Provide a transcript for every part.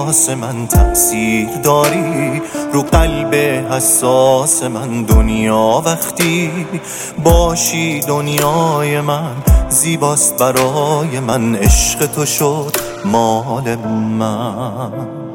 واسه من تأثیر داری، رو قلب حساس من دنیا وقتی باشی دنیای من زیباست برای من، عشق تو شد مال من.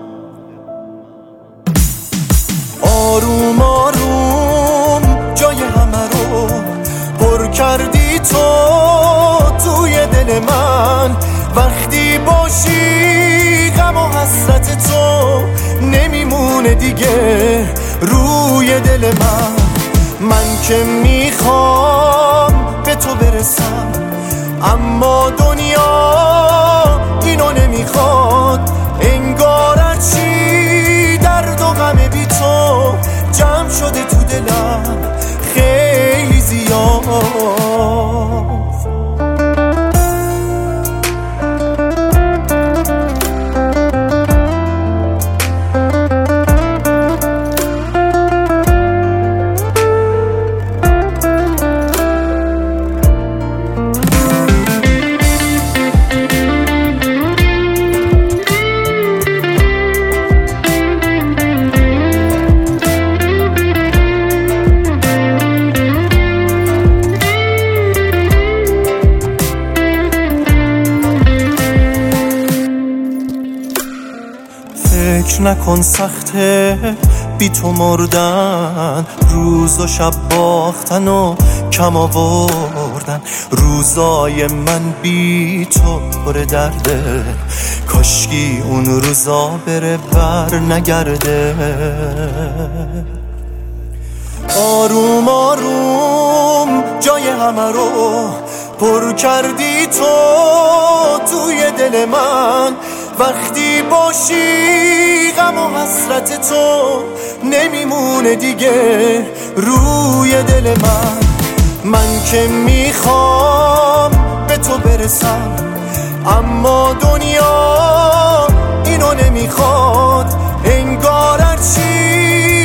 آروم آروم جای همه رو پر کردی تو توی دل من، وقتی باشی غم و حسرت تو نمیمونه دیگه روی دل من. من که میخوام به تو برسم اما دنیا اینو نمیخواد، انگار چی درد و غم بی تو جمع شده تو دلم خیلی زیاد. فکر نکن سخته بی تو مردن، روز و شب باختن و کم آوردن، روزای من بی تو پر درده، کاشکی اون روزا بره بر نگرده. آروم آروم جای همه رو پر کردی تو توی دل من، وقتی باشی غم و حسرت تو نمیمونه دیگه روی دل من. من که میخوام به تو برسم اما دنیا اینو نمیخواد، انگار چی